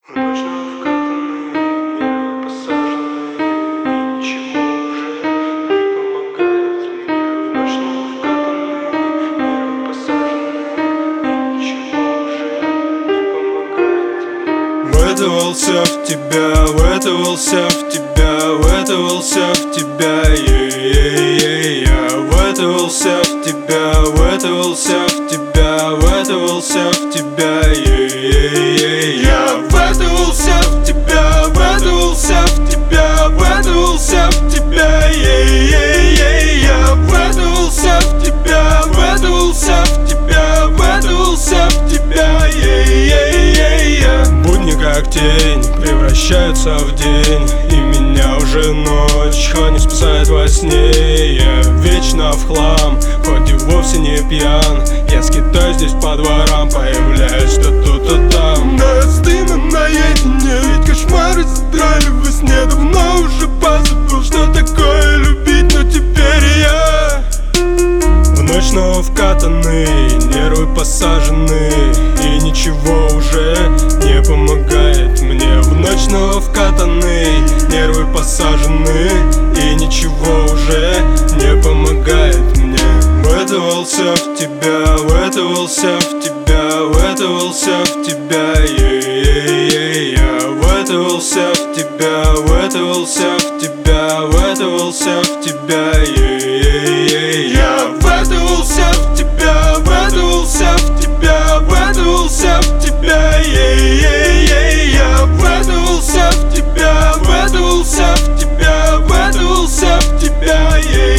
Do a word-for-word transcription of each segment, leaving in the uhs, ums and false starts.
Ночью вкатанные, нервы посаженные, и ничего уже не помогает мне. В ночью вкатанные, нервы посаженные, и ничего уже не помогает мне. Вэтовался в тебя, вэтовался в тебя, вэтовался в тебя, я вэтовался в тебя, вэтовался в тебя, вэтовался в тебя, я вэтовался в тебя, вэтовался в тебя, вэтовался в тебя, я вэтовался в тебя, вэтовался в тебя, вэтовался в тебя, будни как тень превращаются в день, и меня уже ночь хоть не спасает во сне. Я вечно в хлам, хоть и вовсе не пьян. Я скитаюсь здесь по дворам, появляюсь то тут, то там. Да с дымом наедине, ведь кошмары задрали во сне. Давно уже позабыл, что такое любить, но теперь я в ночь снова вкатанный, нервы посажены, и ничего уже не помогает мне. В ночь снова вкатанный, нервы посажены, и ничего уже не помогает мне. Вэтовался в тебя, вэтовался в тебя, вэтовался в тебя, я вэтовался в тебя, вэтовался в тебя, вэтовался в тебя, я вэтовался в тебя, вэтовался в тебя, вэтовался в тебя, я вэтовался в тебя, вэтовался в тебя, вэтовался в тебя,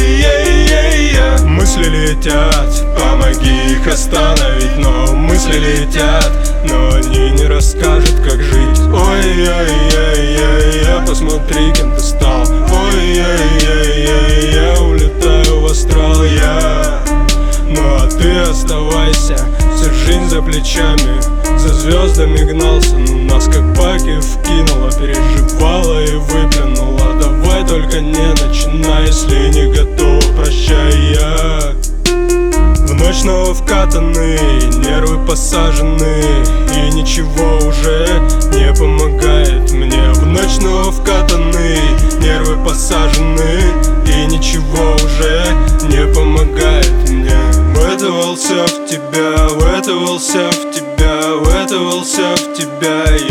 мысли летят, помоги их остановить. Но мысли летят, но они не расскажут, как жить. Ой-ой-ой-ой, посмотри, кем ты стал. Ой-ой-ой-ой, я улетаю в астрал, я. Ну а ты оставайся, всю жизнь за плечами, за звездами гнался, но нас как паки вкинула, переживала и выплюнула. Давай только не начинай, если не готов, прощай, я. В ночь снова вкатанный, нервы посажены, и ничего уже не помогает мне. В ночь снова вкатанный, нервы посажены, и ничего уже не помогает мне. Вэтовался в тебя, вэтовался в тебя, вэтовался в тебя,